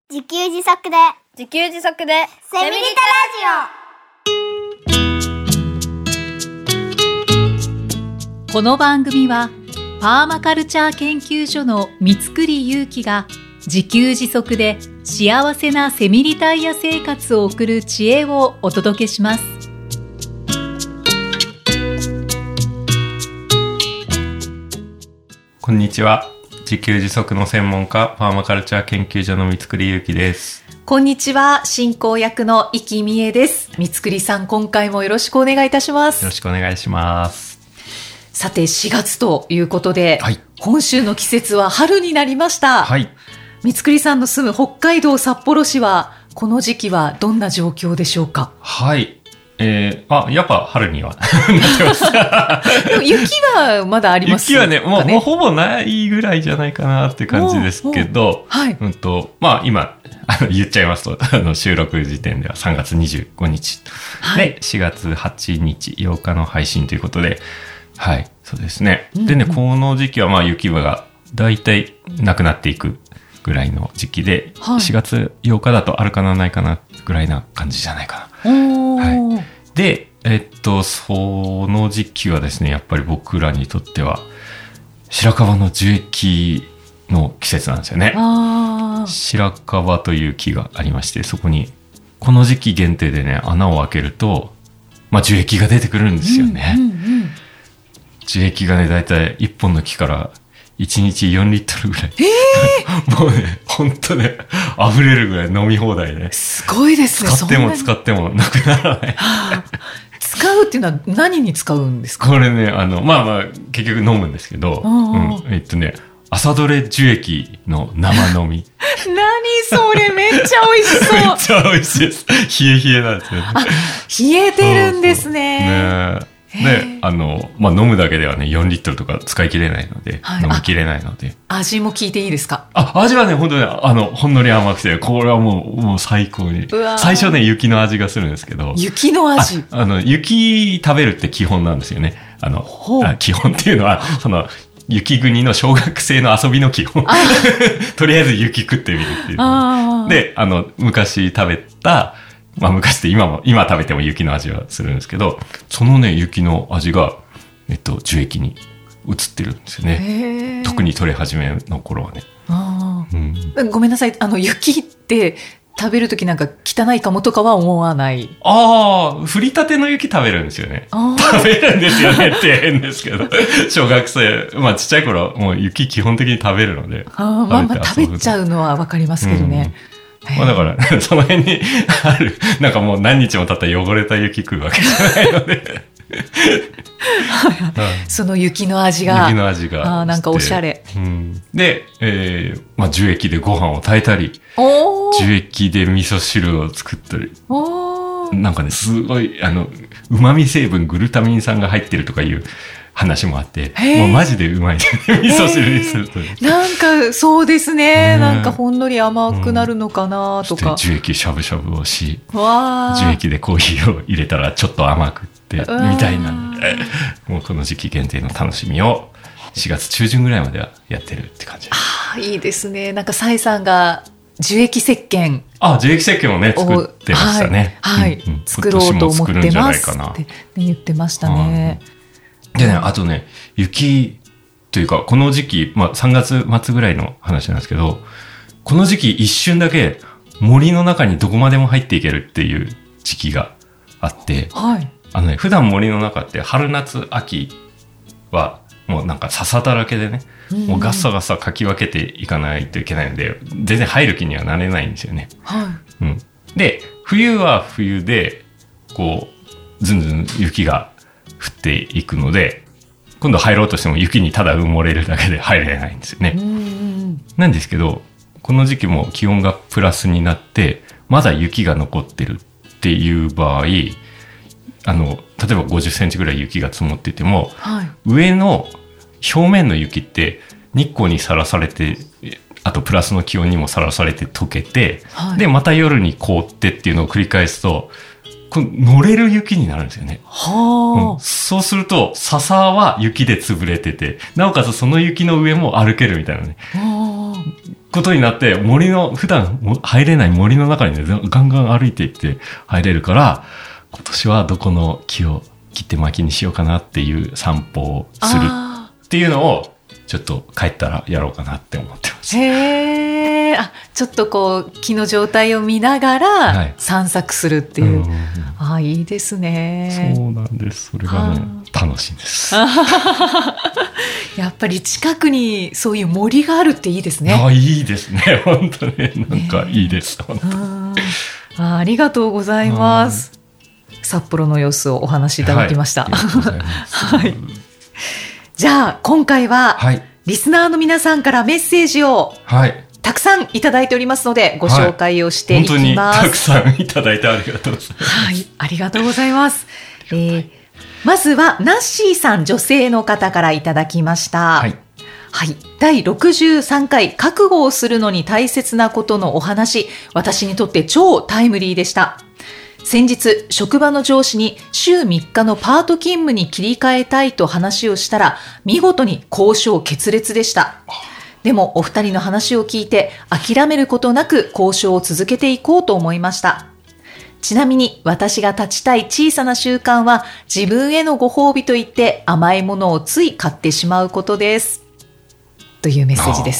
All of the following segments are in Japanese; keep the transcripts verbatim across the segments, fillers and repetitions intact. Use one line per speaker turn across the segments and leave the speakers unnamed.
自給自足で
自給自足で
セミリタラジ
この番組はパーマカルチャー研究所の三栗祐樹が自給自足で幸せなセミリタイヤ生活を送る知恵をお届けします。
こんにちは。自給自足の専門家パーマカルチャー研究所の三栗祐樹です。
こんにちは、進行役の生きみえです。三栗さん、今回もよろしくお願いいたします。
よろしくお願いします。
さてしがつということで、
はい、
本州の季節は春になりました。
はい、
三栗さんの住む北海道札幌市はこの時期はどんな状況でしょうか？
はい、えー、あ、やっぱ春にはなってます
でも雪はまだありますかね？
雪はね、もう、もうほぼないぐらいじゃないかなって感じですけど、
はい、
うんと、まあ今あの言っちゃいますと、あの収録時点ではさんがつにじゅうごにち、はい、でしがつはちにちようかの配信ということで、はい、そうですね。うんうん、でね、この時期はまあ雪がだいたいなくなっていくぐらいの時期で、はい、しがつようかだとあるかなないかなぐらいな感じじゃないかな。はい、で、えっと、その時期はですね、やっぱり僕らにとっては白樺の樹液の季節なんですよね。あ、白樺という木がありまして、そこにこの時期限定でね、穴を開けると、まあ、樹液が出てくるんですよね。うんうんうん、樹液がね、だいたいいっぽんの木からいちにちよんリットルぐらい、えー、もうね、ほんとね、溢れるぐらい飲み放題ね。
すごいですね。
使っても使ってもなくならない。
はあ、使うっていうのは何に使うんですか？
これね、あの、まあまあ、結局飲むんですけど、うん、えっとね、朝どれ樹液の生飲み。
何それ、めっちゃ美味しそう。
めっちゃ美味しいです。冷え冷えなんですよね。
あ、冷えてるんですね。
そうそうね、で、あの、まあ、飲むだけではね、よんリットルとか使い切れないので、はい、飲み切れないので。
味も聞いていいですか？
あ、味はね、本当に、あの、ほんのり甘くて、これはもう、もう最高に。最初ね、雪の味がするんですけど。
雪の味？
あ、あの、雪食べるって基本なんですよね。あの、あ基本っていうのは、その、雪国の小学生の遊びの基本。とりあえず雪食ってみるっていう。あで、あの、昔食べた、まあ昔って今も、今食べても雪の味はするんですけど、そのね、雪の味が、えっと、樹液に移ってるんですよね。特に取れ始めの頃はね。あ、
うん、ごめんなさい。あの、雪って食べるときなんか汚いかもとかは思わない？
ああ、降りたての雪食べるんですよね。食べるんですよねって変ですけど。小学生、まあちっちゃい頃、もう雪基本的に食べるので。
あ、まあまあ食べちゃうのはわかりますけどね。
うん、まあだから、その辺にある、なんかもう何日も経った汚れた雪食うわけじゃないので。
その雪の味が。
雪の味が。
あ、なんかおしゃれ。
うん、で、えー、まあ樹液でご飯を炊いたり、樹液で味噌汁を作ったり。なんかね、すごい、あの、旨味成分グルタミン酸が入ってるとかいう話もあって、もうマジでうまい、ね、味噌汁にすると。
なんかそうですね、ね、なんかほんのり甘くなるのかなとか。
うん、樹液しゃぶしゃぶをし、樹液でコーヒーを入れたらちょっと甘くってみたいな、もうこの時期限定の楽しみをしがつちゅうじゅんぐらいまではやってるって感じです。
ああ、いいですね。なんかサイさんが樹液石鹸、
あ、樹液石鹸をね作ってましたね。
はい、はい、うんうん、作ろうと思ってますって、ね、言ってましたね。
でね、あとね、雪というか、この時期、まあさんがつまつぐらいの話なんですけど、この時期一瞬だけ森の中にどこまでも入っていけるっていう時期があって、はい、あのね、普段森の中って春夏秋はもうなんか笹だらけでね、うんうん、もうガッサガサかき分けていかないといけないので、全然入る気にはなれないんですよね。はい、うん、で、冬は冬で、こう、ずんずん雪が降っていくので、今度入ろうとしても雪にただ埋もれるだけで入れないんですよね。うんうん、なんですけど、この時期も気温がプラスになって、まだ雪が残ってるっていう場合、あの、例えばごじゅっセンチぐらい雪が積もってても、はい、上の表面の雪って日光にさらされて、あとプラスの気温にもさらされて溶けて、はい、で、また夜に凍ってっていうのを繰り返すと、この乗れる雪になるんですよね。はあ、うん、そうすると笹は雪で潰れてて、なおかつその雪の上も歩けるみたいなね。はあ、 ことになって、森の、普段入れない森の中にね、ガンガン歩いていって入れるから、今年はどこの木を切って薪にしようかなっていう散歩をするっていうのを、ちょっと帰ったらやろうかなって思ってます。
へー、あ、ちょっとこう木の状態を見ながら散策するっていう、はい、ああ、いいですね。
そうなんです。それがね、楽しいんです。
やっぱり近くにそういう森があるっていいですね。
あ、いいですね。本当になんかいいです。ね、
本当。あ、ありがとうございます。札幌の様子をお話しいただきました。はい、ありがとうございます。はい。じゃあ今回は、はい、リスナーの皆さんからメッセージを、はい、たくさんいただいておりますのでご紹介をしていきます。はい、本当に
たくさんいただいてありがとうございます。
はい、ありがとうございます。えー、まずはナッシーさん、女性の方からいただきました。はい、はい、だいろくじゅうさんかい覚悟をするのに大切なことのお話、私にとって超タイムリーでした。先日職場の上司に週みっかのパート勤務に切り替えたいと話をしたら、見事に交渉決裂でした。でもお二人の話を聞いて諦めることなく交渉を続けていこうと思いました。ちなみに私が立ちたい小さな習慣は、自分へのご褒美といって甘いものをつい買ってしまうことです、というメッセージです。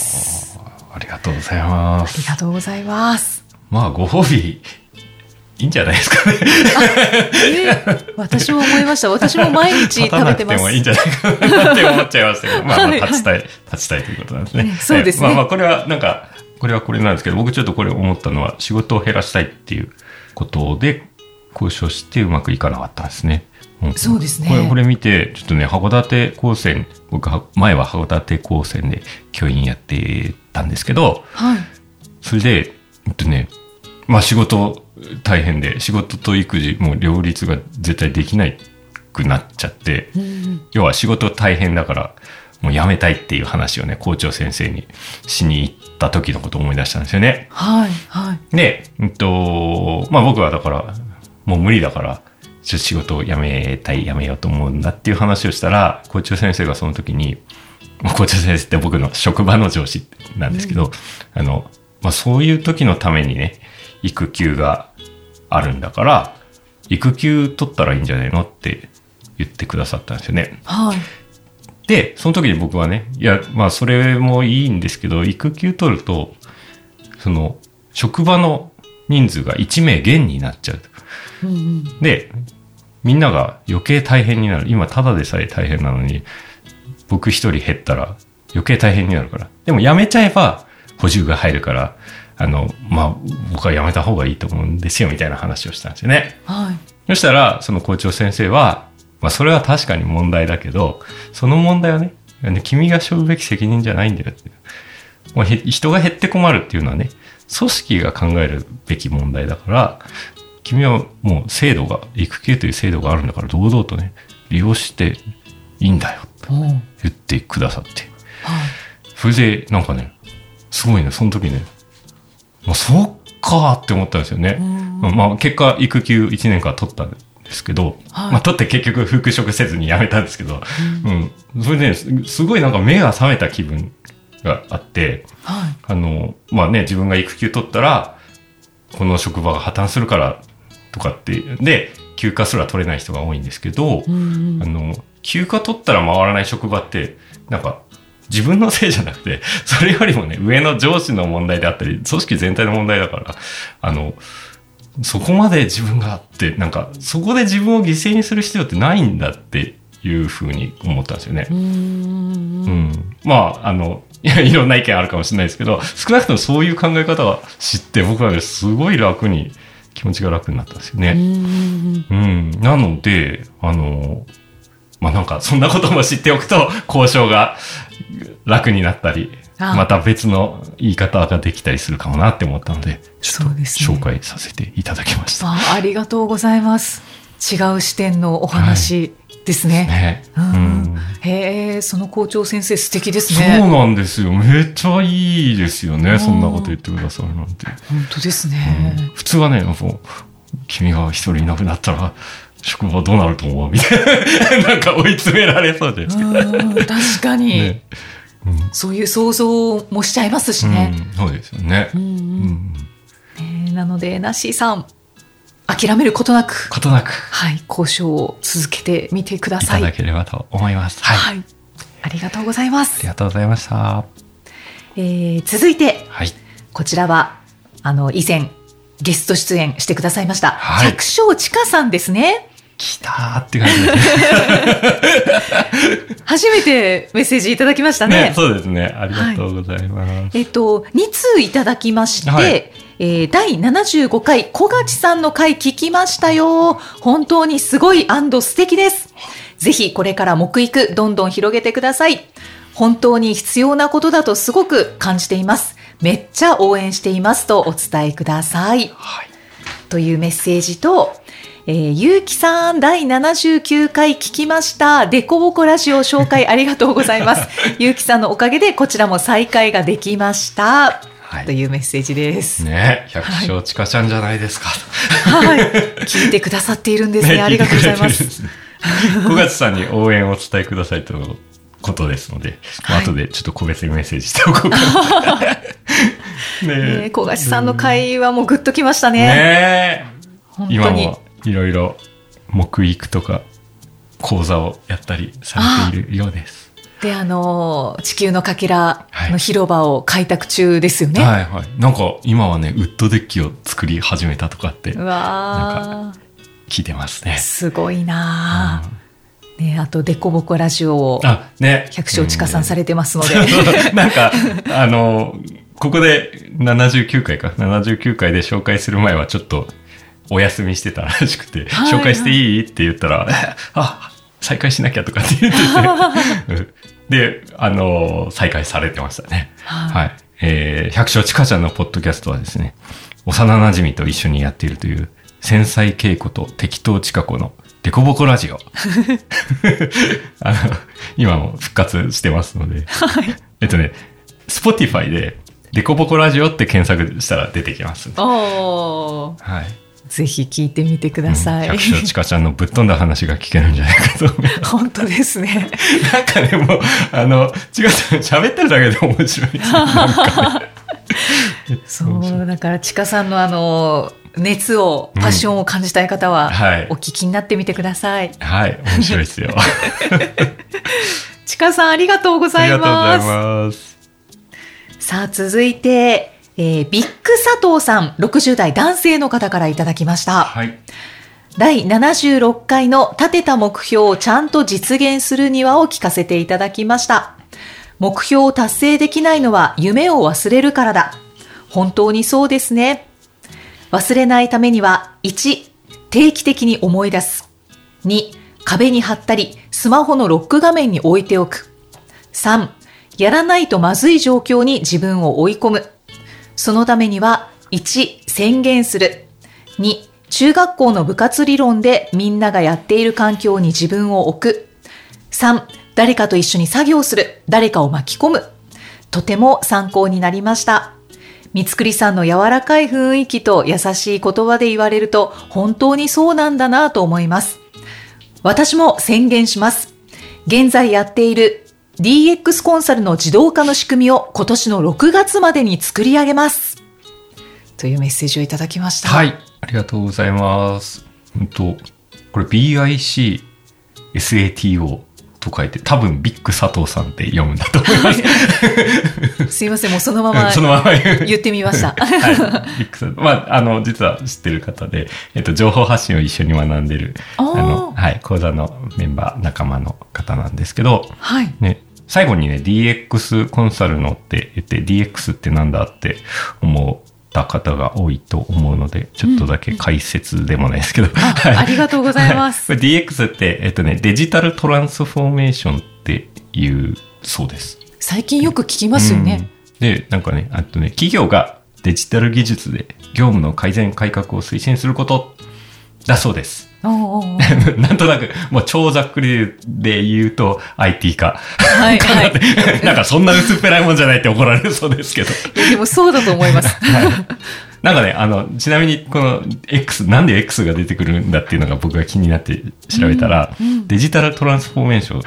あ, ありがとうございます。
ありがとうございます。
まあご褒美いいんじゃないですかね。
えー、私も思いました。私も毎日食べてます。立たなくても
いいんじゃないかなって思っちゃいましたけど、まあまあ立ちたい、はい、立ちたいということなんですね。ね、
そうですね。
まあまあこれはなんか、これはこれなんですけど、僕ちょっとこれ思ったのは、仕事を減らしたいっていうことで交渉してうまくいかなかったんですね。うん、
そうですね。
これ、これ見て、ちょっとね、函館高専、僕は前は函館高専で教員やってたんですけど、はい、それで、えっとね、まあ仕事大変で、仕事と育児も両立が絶対できないくなっちゃって、うん、要は仕事大変だからもう辞めたいっていう話をね、校長先生にしに行った時のことを思い出したんですよね。
はいはい。
で、うんとまあ僕はだからもう無理だからちょっと仕事を辞めたい、辞めようと思うんだっていう話をしたら、校長先生がその時に、校長先生って僕の職場の上司なんですけど、うん、あのまあそういう時のためにね、育休があるんだから育休取ったらいいんじゃないのって言ってくださったんですよね。
はい。
でその時に僕はね、いやまあそれもいいんですけど、育休取るとその職場の人数がいちめい減になっちゃう、うんうん、でみんなが余計大変になる。今ただでさえ大変なのに僕一人減ったら余計大変になるから。でも辞めちゃえば補充が入るから、あのまあ僕は辞めた方がいいと思うんですよみたいな話をしたんですよね。
はい。
そしたらその校長先生は、まあそれは確かに問題だけど、その問題はね、君が背負うべき責任じゃないんだよって。もう人が減って困るっていうのはね、組織が考えるべき問題だから、君はもう制度が、育休という制度があるんだから堂々とね利用していいんだよって言ってくださって、はい、それでなんかね、すごいね、その時ね、まあ、そうかって思ったんですよね。まあ結果育休いちねんかん取ったんですけど、はい、まあ取って結局復職せずに辞めたんですけど、うん、うん、それで、ね、すごいなんか目が覚めた気分があって、はい、あのまあね、自分が育休取ったらこの職場が破綻するからとかってで休暇すら取れない人が多いんですけど、うんうん、あの休暇取ったら回らない職場ってなんか自分のせいじゃなくて、それよりもね、上の上司の問題であったり、組織全体の問題だから、あの、そこまで自分があって、なんか、そこで自分を犠牲にする必要ってないんだっていうふうに思ったんですよね。うーん、うん。まあ、あの、いや、いろんな意見あるかもしれないですけど、少なくともそういう考え方を知って、僕はね、すごい楽に、気持ちが楽になったんですよね。うん、うん。なので、あの、まあなんか、そんなことも知っておくと、交渉が、楽になったり、また別の言い方ができたりするかもなって思ったので、ちょっと紹介させていただきました。
あ, ありがとうございます。違う視点のお話ですね。はい、ね、うん、へえ、その校長先生素敵ですね。
そうなんですよ。めっちゃいいですよね。そんなこと言ってくださるなんて。
本当ですね。
うん、普通はね、君が一人いなくなったら職場どうなると思うみたいななんか追い詰められそうですけど、
確かに、ね、
うん、
そういう想像もしちゃいますしね。
うん、そうですよね。
うんうん
うん
えー、なのでナッシーさん諦めることなく
ことなく、
はい、交渉を続けてみてください。
いただければと思います。はい、
はい、ありがとうございます。
ありがとうございました。
えー、続いて、
はい、
こちらはあの以前ゲスト出演してくださいました、
はい、
百姓ちかさんですね。
来たーって感じです
初めてメッセージいただきましたね。
ね、そうですね。ありがとうございます。はい、
えっとに通いただきまして、はい、えー、だいななじゅうごかい小勝さんの回聞きましたよ。本当にすごい&素敵です。ぜひこれから木育どんどん広げてください。本当に必要なことだとすごく感じています。めっちゃ応援していますとお伝えください。はい、というメッセージと、えー、ゆうきさんだいななじゅうきゅうかい聞きました。デコボコラジオ紹介ありがとうございます。ゆうきさんのおかげでこちらも再開ができました。はい、というメッセージです。
ね、百姓ちかちゃんじゃないですか。
はい、聞いてくださっているんですね。ね、ありがとうございます。
小勝さんに応援をお伝えくださいとのことですので、はい、後でちょっと個別にメッセージしておこうかな。ね
ね、小勝さんの会話もグッときましたね。
ね、
本当に
今もいろいろ木育とか講座をやったりされているようです。
で、あの地球のかけらの広場を開拓中ですよね。
はいはいはい、なんか今はねウッドデッキを作り始めたとかって
うわ
なんか聞いてますね。
すごいな、うん、ね、あとデコボコラジオを百姓ちかさんされてますので、
うん、なんかあのここでななじゅうきゅうかいかななじゅうきゅうかいで紹介する前はちょっとお休みしてたらしくて、はいはい、紹介していいって言ったらあ再開しなきゃとかって言っててで、あの再開されてましたね。はい、はい、えー、百姓ちかちゃんのポッドキャストはですね、幼馴染と一緒にやっているという繊細稽古と適当ちか子のデコボコラジオあの今も復活してますので、はい、えっとね Spotify でデコボコラジオって検索したら出てきます。
おー、はい、ぜひ聞いてみてください。
百姓ちかちゃんのぶっ飛んだ話が聞けるんじゃないかと思います。
本当ですね。
なんかね、もうあのちかちゃん喋ってるだけで面白いですね。なんかね
そうだからちかさんのあの熱をパッションを感じたい方は、うん、はい、お聞きになってみてください。はい、
面白いですよ。
ちかさんありがとうございます。
ありがとうございます。
さあ続いて、えー、ビッグ佐藤さんろくじゅうだい男性の方からいただきました。はい、だいななじゅうろっかいの立てた目標をちゃんと実現するにはを聞かせていただきました。目標を達成できないのは夢を忘れるからだ。本当にそうですね。忘れないためには、いち、定期的に思い出す。に、壁に貼ったり、スマホのロック画面に置いておく。さん、やらないとまずい状況に自分を追い込む。そのためには、いち、宣言する。に、中学校の部活理論でみんながやっている環境に自分を置く。さん、誰かと一緒に作業する。誰かを巻き込む。とても参考になりました。三つくりさんの柔らかい雰囲気と優しい言葉で言われると本当にそうなんだなと思います。私も宣言します。現在やっている ディーエックス コンサルの自動化の仕組みを今年のろくがつまでに作り上げます。というメッセージをいただきました。
はい、ありがとうございます。うんとこれ ビーアイシーエスエーティーオーと書いて多分ビッグ佐藤さんって読むんだと思います。
すいません、もうそのままそのまま言ってみました。はい、
ビッグ佐藤、まああの実は知ってる方で、えっと情報発信を一緒に学んでるあのはい講座のメンバー仲間の方なんですけど、はいね。最後にね ディーエックス コンサルのって言って ディーエックス ってなんだって思った方が多いと思うのでちょっとだけ解説でもないですけど、うん
あ, はい、ありがとうございます。
ディーエックス って、えっとね、デジタルトランスフォーメーションっていうそうです。
最近よく聞きますよね。
うん、でなんかねあとね企業がデジタル技術で業務の改善改革を推進することだそうです。おうおうおうなんとなくもう超ざっくりで言うと アイティー 化、はいはい、なんかそんな薄っぺらいもんじゃないって怒られるそうですけど
いやでもそうだと思います、はい、
なんかねあのちなみにこの X なんで X が出てくるんだっていうのが僕が気になって調べたら、うんうん、デジタルトランスフォーメーション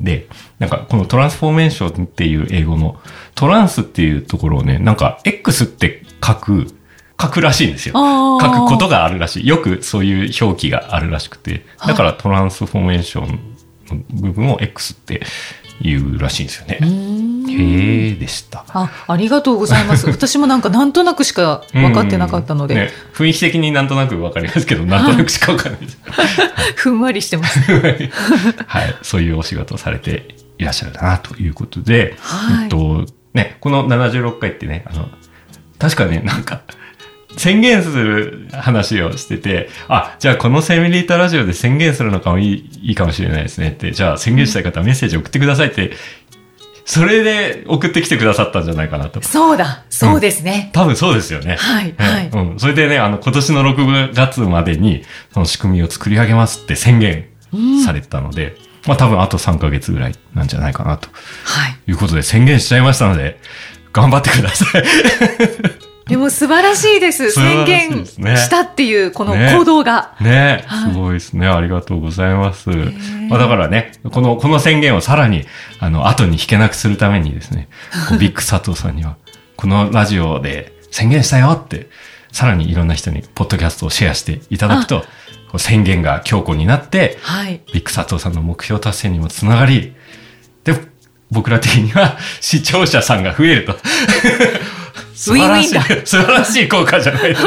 で、なんかこのトランスフォーメーションっていう英語のトランスっていうところをね、なんか X って書く、書くらしいんですよ。書くことがあるらしい。よくそういう表記があるらしくて。だからトランスフォーメーションの部分を X って言うらしいんですよね。へえでした。
あ、ありがとうございます。私もなんかなんとなくしか分かってなかったので。
ね、雰囲気的になんとなく分かりますけど、なんとなくしか分かんないです。
ふんわりしてます。
はい。そういうお仕事をされていらっしゃるなということで、はい、えっと、ね、このななじゅうろっかいってね、あの、確かね、なんか、宣言する話をしてて、あ、じゃあこのせんミリリッターラジオで宣言するのかもいい、いいかもしれないですねって、じゃあ宣言したい方はメッセージ送ってくださいって、それで送ってきてくださったんじゃないかなと。そう
だ、そうですね。
うん、多分そうですよね。
はい、
ね、はい。うん。それでね、あの、今年のろくがつまでに、その仕組みを作り上げますって宣言されたので、うん、まあ多分あとさんかげつぐらいなんじゃないかなと。はい。いうことで宣言しちゃいましたので、頑張ってください。
でも素晴らしいです。宣言したっていうこの行動が。
ね。ね、はい、すごいですね。ありがとうございます。まあ、だからね、この、この宣言をさらに、あの、後に引けなくするためにですね、ビッグ佐藤さんには、このラジオで宣言したよって、さらにいろんな人にポッドキャストをシェアしていただくと、宣言が強固になって、はい、ビッグ佐藤さんの目標達成にもつながり、で、僕ら的には視聴者さんが増えると。素晴らしい、ウィンウィンだ。素晴らしい効果じゃないですか。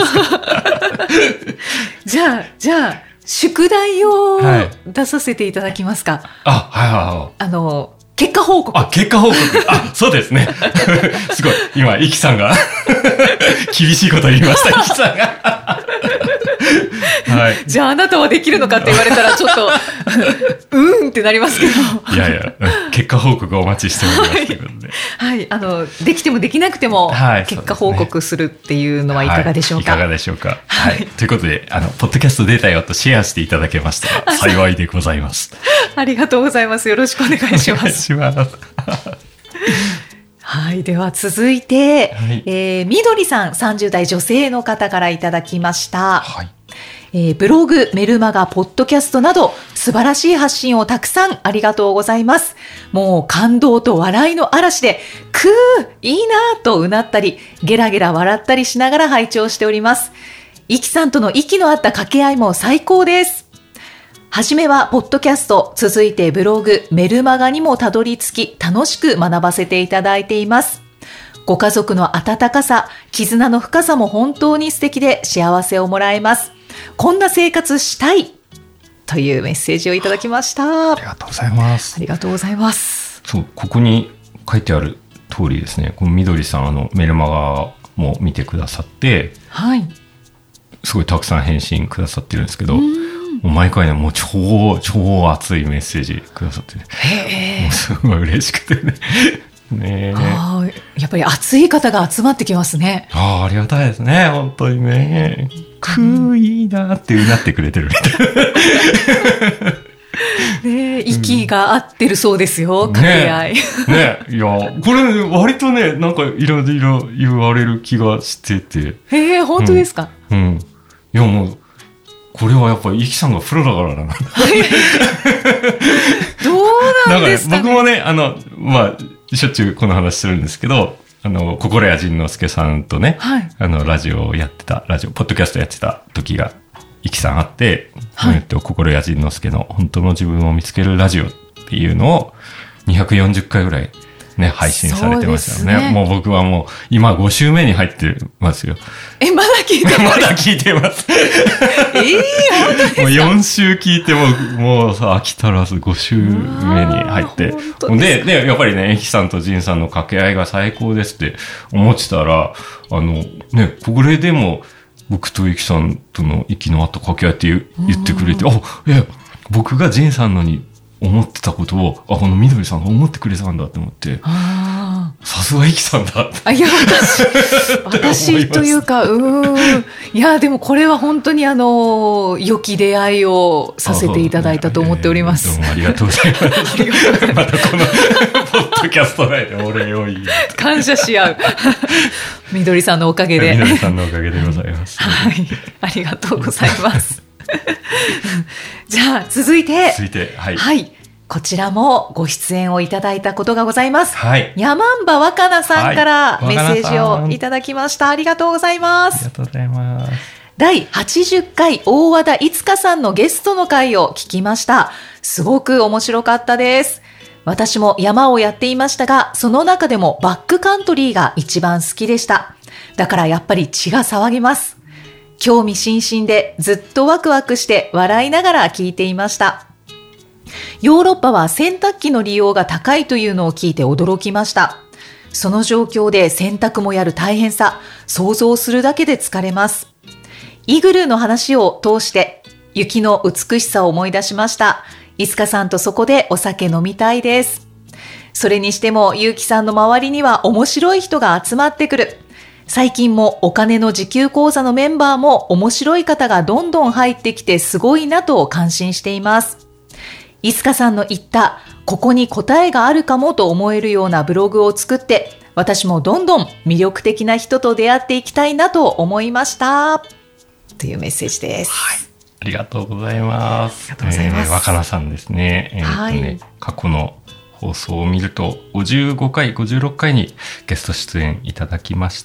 じゃあ、じゃあ、宿題を出させていただきますか。はい、
あ、はいはいはい。
あの、結果報告。
あ、結果報告。あ、そうですね。すごい。今、イキさんが、厳しいこと言いました、イキさんが。はい。
じゃああなたはできるのかって言われたらちょっと、うーんってなりますけど。
いやいや、結果報告お待ちしておりますということで。
はい。あの、できてもできなくても、結果報告するっていうのはいかがでしょうか。
はい、いかがでしょうか。はい。ということで、あの、ポッドキャスト出たよとシェアしていただけましたら幸いでございます。
ありがとうございます。よろしくお願いします。お願いします。はい。では続いて、はい、えー、みどりさん、さんじゅう代女性の方からいただきました。はい。えー、ブログ、メルマガ、ポッドキャストなど素晴らしい発信をたくさんありがとうございます。もう感動と笑いの嵐で、くー、いいなーとうなったり、ゲラゲラ笑ったりしながら拝聴しております。イキさんとの息の合った掛け合いも最高です。はじめはポッドキャスト、続いてブログ、メルマガにもたどり着き、楽しく学ばせていただいています。ご家族の温かさ、絆の深さも本当に素敵で幸せをもらえます。こんな生活したいというメッセージをいただきました。
ありがとうございます。
ありがとうございます。
そう、ここに書いてある通りですね、このみどりさん、あのメルマガも見てくださって、はい、すごいたくさん返信くださってるんですけど、もう毎回ね、もう超超熱いメッセージくださって、ね、へもうすごい嬉しくてね。ね
あやっぱり熱い方が集まってきますね。
ああ、ありがたいですね、本当にね。くーいいなってうなってくれてるみたいな。
ね、息が合ってるそうですよ、掛け合い。
ね、ね、いや、これ、ね、割とね、なんかいろいろ言われる気がしてて。
へえ、本当ですか。
うん。うん、いや、もう、これはやっぱりイキさんがプロだからな。
どうなんですかね。
なんか、ね、僕もね、あの、まあ、しょっちゅうこの話するんですけど、あの、心谷仁之助さんとね、はい、あの、ラジオをやってた、ラジオ、ポッドキャストやってた時が、イキさんあって、はい、心谷仁之助の本当の自分を見つけるラジオっていうのをにひゃくよんじゅっかいぐらいね、配信されてましたよね。もう僕はもう今ご週目に入ってますよ。
え、まだ聞いてます
まだ聞いてます。
えー、本当ですか。
もうよん週聞いても、もうさ、飽き足らずご週目に入って。で、で、やっぱりね、エキさんとジンさんの掛け合いが最高ですって思ってたら、あの、ね、これでも、僕とイキさんとの息の合った掛け合いって言ってくれて、あ、いや、僕がジンさんのに思ってたことを、あ、このみどりさんが思ってくれたんだって思って、さすがイキさんだって。
あ、いや、私、私というか、うーん。いや、でもこれは本当にあの、良き出会いをさせていただいたと思っております。
どうもありがとうございます。またこの、ポッドキャスト内でお礼を言い。
感謝し合う。みどりさんのおかげで。
みどりさんのおかげでございます。
はい。ありがとうございます。じゃあ、続いて。
続いて、はい。
はい。 こちらもご出演をいただいたことがございます。
はい。
山場若菜さんから
はい
メッセージをいただきました。ありがとうございま
あり
す。
がとうございます。
だいはちじゅっかい大和田いつかさんのゲストの回を聞きました。すごく面白かったです。私も山をやっていましたが、その中でもバックカントリーが一番好きでした。だからやっぱり血が騒ぎます。興味津々でずっとワクワクして笑いながら聞いていました。ヨーロッパは洗濯機の利用が高いというのを聞いて驚きました。その状況で洗濯もやる大変さ、想像するだけで疲れます。イグルーの話を通して雪の美しさを思い出しました。いつかさんとそこでお酒飲みたいです。それにしてもゆうきさんの周りには面白い人が集まってくる。最近もお金の時給講座のメンバーも面白い方がどんどん入ってきてすごいなと感心しています。いつかさんの言ったここに答えがあるかもと思えるようなブログを作って私もどんどん魅力的な人と出会っていきたいなと思いましたというメッセージです。
はい。ありがとうございます。
ありがとうございます。
えー、若菜さんですね。えーっとね、はい、過去の放送を見るとごじゅうごかい、ごじゅうろっかいにゲスト出演いただきました。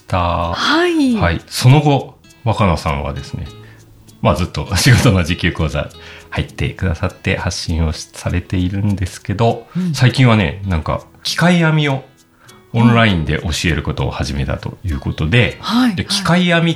はい。
はい。その後、若菜さんはですね、まあずっと仕事の時給講座入ってくださって発信をされているんですけど、うん、最近はね、なんか機械編みをオンラインで教えることを始めたということで、
はい、
で機械編みって、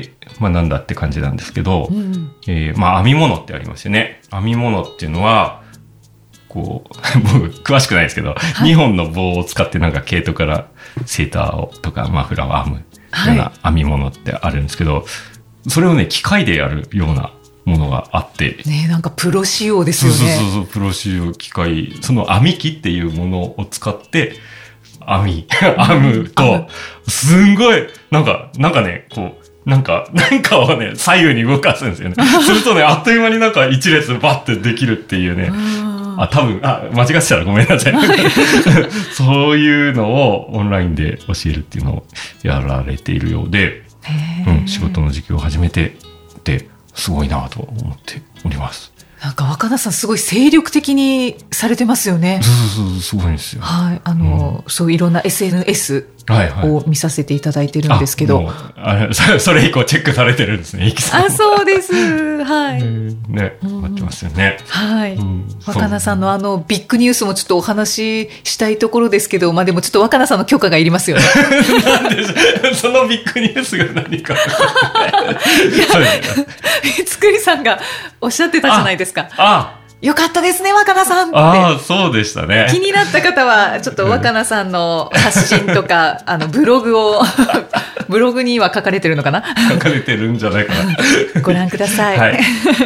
まあなんだって感じなんですけど、
うん
えー、まあ編み物ってありますよね。編み物っていうのは、こう、僕詳しくないですけど、はい、にほんの棒を使ってなんか毛糸からセーターをとかマフラーを編むような編み物ってあるんですけど、はい、それをね、機械でやるようなものがあって。
ね、なんかプロ仕様ですよね。
そうそうそう、プロ仕様機械、その編み機っていうものを使って、編み、編むと、すんごい、なんか、なんかね、こう、なんか、なんかをね、左右に動かすんですよね。するとね、あっという間になんか一列バッてできるっていうね。あ、多分、あ、間違ってたらごめんなさい。そういうのをオンラインで教えるっていうのをやられているようで、うん、仕事の時期を始めてってすごいなと思っております。
なんか若菜さんすごい精力的にされてますよね。
そうそうそう、すごいんですよ。
はい、あの、うん、そういろんな エスエヌエス を見させていただいてるんですけど、
はいはい、ああれそ、それ以降チェックされてるんですね、イキさん。
あ、そうです。はい。
ね、待ってますよね。
はい、うん。若菜さんのあのビッグニュースもちょっとお話ししたいところですけど、まあでもちょっと若菜さんの許可がいりますよね。
なんでそのビッグニュースが何か。
三つくりさんがおっしゃってたじゃないですか。
ああ
よかったですね、若菜さんって。
ああ、そうでしたね。
気になった方は、ちょっと若菜さんの発信とか、あの、ブログを、ブログには書かれてるのかな？
書かれてるんじゃないかな。
ご覧ください。はい。はい、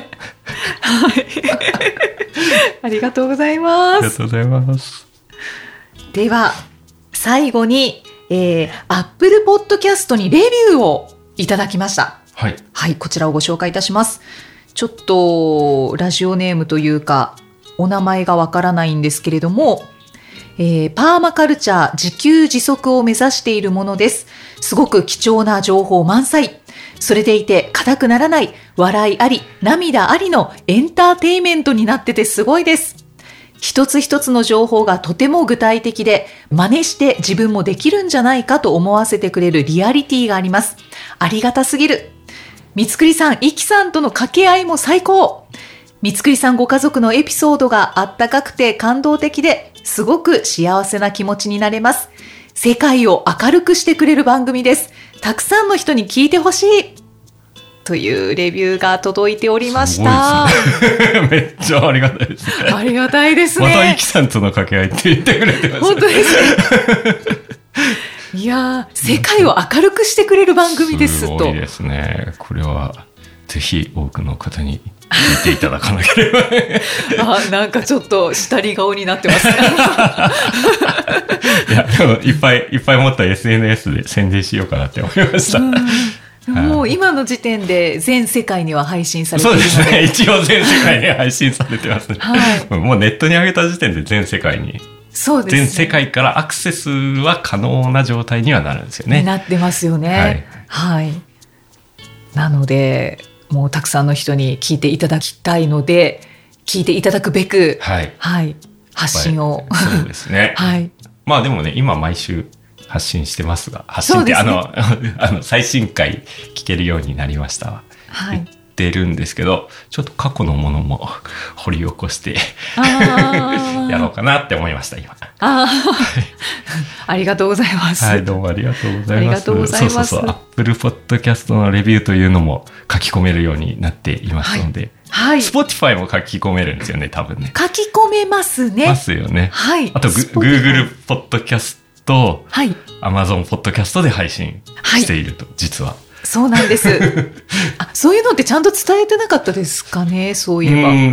ありがとうございます。
ありがとうございます。
では、最後に、えー、Apple Podcast にレビューをいただきました。
はい。
はい、こちらをご紹介いたします。ちょっとラジオネームというかお名前がわからないんですけれども、えー、パーマカルチャー自給自足を目指しているものです。すごく貴重な情報満載。それでいて硬くならない笑いあり涙ありのエンターテインメントになっててすごいです。一つ一つの情報がとても具体的で真似して自分もできるんじゃないかと思わせてくれるリアリティがあります。ありがたすぎる。三つくりさん、いきさんとの掛け合いも最高。三つくりさんご家族のエピソードがあったかくて感動的ですごく幸せな気持ちになれます。世界を明るくしてくれる番組です。たくさんの人に聞いてほしいというレビューが届いておりました。
すごいですね。めっちゃありがたいですね。
ありがたいですね。
またいきさんとの掛け合いって言ってくれてます。
本当ですね。いやー、世界を明るくしてくれる番組ですと。
すごいですね。これはぜひ多くの方に聞いていただかなければ。
あ、なんかちょっと下り顔になってます。い
や、でもいっぱいいっぱい持った エスエヌエス で宣伝しようかなって思いました。
もう今の時点で全世界には配信されているので。
そうですね。一応全世界に配信されてますね。はい、もうネットに上げた時点で全世界に。
そうですね。
全世界からアクセスは可能な状態にはなるんですよね。
になってますよね。はい。はい。なので、もうたくさんの人に聞いていただきたいので、 聞いていただくべく、
はい。
はい、発信を。
そうですね。
はい。
まあでもね、今毎週発信してますが、発信って、ね、あの、あの、最新回聞けるようになりました。はい。言ってるんですけど、ちょっと過去のものも掘り起こしてやろうかなって思いました、今。あ
ありがとうございます。
はい、どうもありがとうございます。あ
りがとうございます。
そうそうそう、Apple Podcast のレビューというのも書き込めるようになっていますので、はい。はい、Spotify も書き込めるんですよね、多分ね。
書き込めますね。
ますよね。
はい。
あと、Google Podcast と、
はい。
Amazon Podcast で配信していると、はい、実は。
そうなんです。あ、そういうのってちゃんと伝えてなかったですかね、そういえば。うん。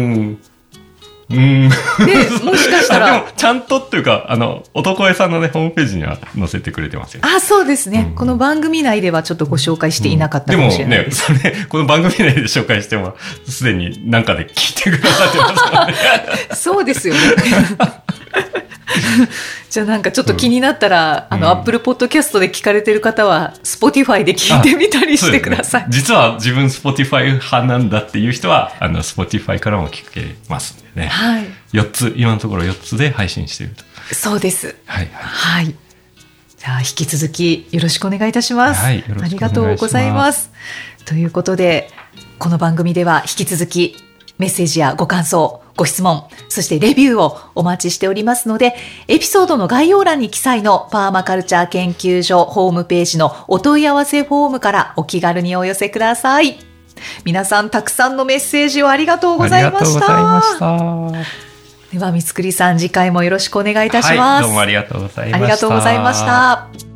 うん。
で、もしかしたら。
でも、ちゃんとっていうか、あの、男江さんのね、ホームページには載せてくれてますよ。
あ、そうですね、うん。この番組内ではちょっとご紹介していなかったかもしれないです。
うん、でもね、それ、この番組内で紹介しても、すでに何かで聞いてくださってますからね。
そうですよね。じゃあなんかちょっと気になったら、うん、あの、アップルポッドキャストで聞かれてる方は、Spotify で聞いてみたりしてください。
ね、実は自分 Spotify 派なんだっていう人は、あの、Spotify からも聞けますんでね。はい。よっつ、今のところよっつで配信していると。
そうです。
はい、
はい。はい。じゃあ、引き続きよろしくお願いいたします。
はい。よろしくお願いします。
ありがとうございます。ということで、この番組では引き続きメッセージやご感想、ご質問、そしてレビューをお待ちしておりますので、エピソードの概要欄に記載のパーマカルチャー研究所ホームページのお問い合わせフォームからお気軽にお寄せください。皆さんたくさんのメッセージをありがとうございました。
ありがとうございました。
では、三つくりさん、次回もよろしくお願いいたします。
はい、どうもありがとうございました。
ありがとうございました。